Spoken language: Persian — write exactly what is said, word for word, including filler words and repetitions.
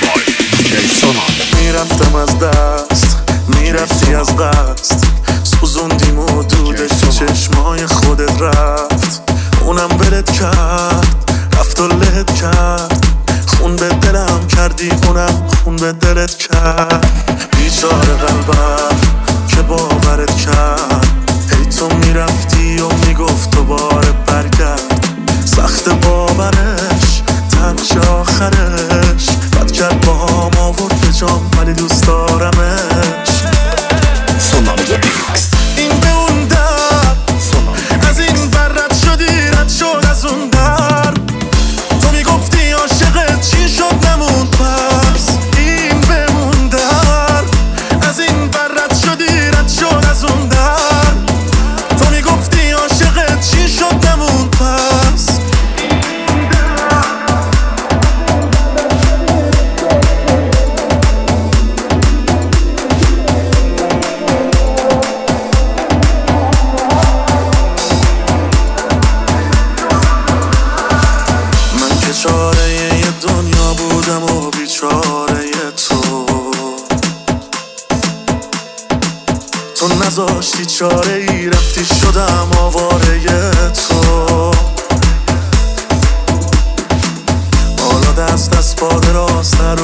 میرفتم از دست، میرفتی از قصد، سوزوندیم و دودش تو چشمای خودت رفت. اونم ولت کرد، رفت و لهت کرد، خون به دلم کردی، اونم خون به دلت کرد. بیچاره قلبم که باورت کرد، هی تو میرفتی و میگفت دوباره برگرد. سخت باورش، تنش آخرش، بد کرد با هم آورد به جام، ولی دوست دارمش. این به اون در، از این بر رد شدی، رد شد از اون در. تو میگفتی عاشقت چی شد نمون پس. این به اون در، از این بر رد شدی، رد شد از اون در. تو میگفتی عاشقت چی شد نمون پس. چاره یه دنیا بودم و بیچاره تو، تو نذاشتی چاره ای، رفتی شدم آواره تو. حالا دست دست پا دراستر